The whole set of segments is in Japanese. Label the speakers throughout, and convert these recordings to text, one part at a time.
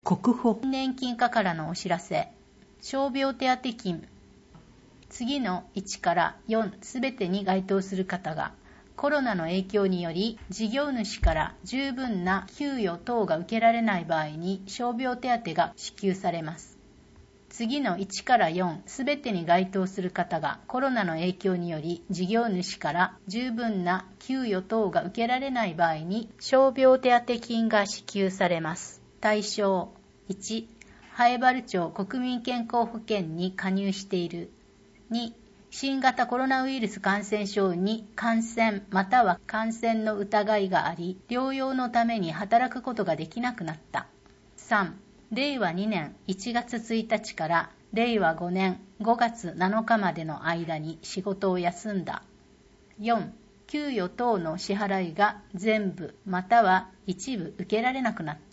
Speaker 1: 国保
Speaker 2: 年金課からのお知らせ。傷病手当金。次の1から4すべてに該当する方が、コロナの影響により事業主から十分な給与等が受けられない場合に傷病手当が支給されます。次の1から4すべてに該当する方がコロナの影響により事業主から十分な給与等が受けられない場合に傷病手当金が支給されます。対象1、南風原町国民健康保険に加入している。2、新型コロナウイルス感染症に感染または感染の疑いがあり、療養のために働くことができなくなった。3、令和2年1月1日から令和5年5月7日までの間に仕事を休んだ。4、給与等の支払いが全部または一部受けられなくなった。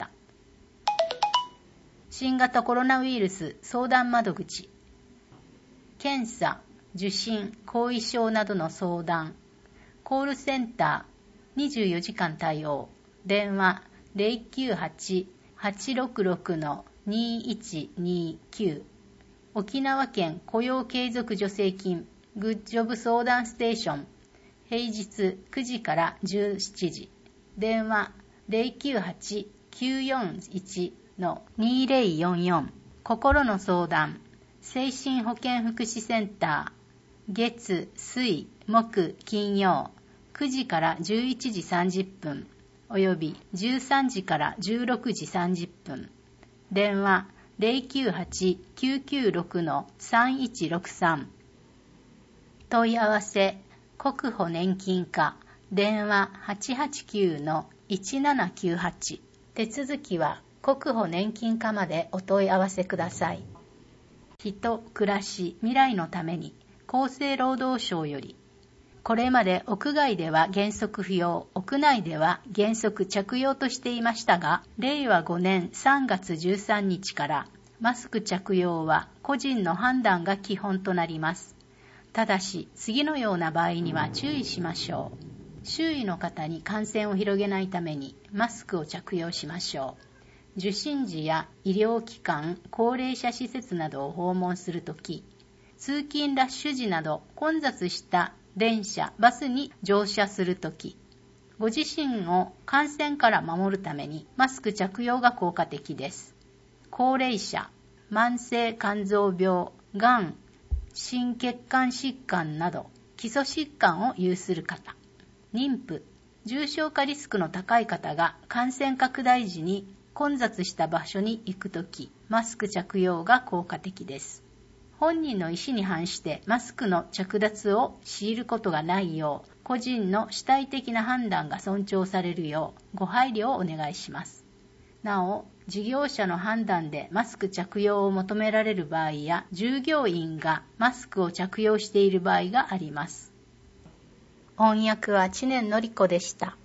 Speaker 2: 新型コロナウイルス相談窓口。検査、受診、後遺症などの相談。コールセンター24時間対応。電話 098-866-2129。沖縄県雇用継続助成金グッジョブ相談ステーション。平日9時から17時。電話 098-941-2044。心の相談。精神保健福祉センター。月、水、木、金曜。9時から11時30分。および13時から16時30分。電話 098-996-3163。問い合わせ、国保年金課。電話 889-1798。手続きは国保年金課までお問い合わせください。人、暮らし、未来のために厚生労働省より。これまで屋外では原則不要、屋内では原則着用としていましたが、令和5年3月13日からマスク着用は個人の判断が基本となります。ただし、次のような場合には注意しましょう。周囲の方に感染を広げないためにマスクを着用しましょう。受診時や医療機関、高齢者施設などを訪問するとき、通勤ラッシュ時など混雑した電車、バスに乗車するとき、ご自身を感染から守るためにマスク着用が効果的です。高齢者、慢性肝臓病、がん、心血管疾患など基礎疾患を有する方、妊婦、重症化リスクの高い方が感染拡大時に混雑した場所に行くとき、マスク着用が効果的です。本人の意思に反してマスクの着脱を強いることがないよう、個人の主体的な判断が尊重されるようご配慮をお願いします。なお、事業者の判断でマスク着用を求められる場合や、従業員がマスクを着用している場合があります。翻訳は知念のり子でした。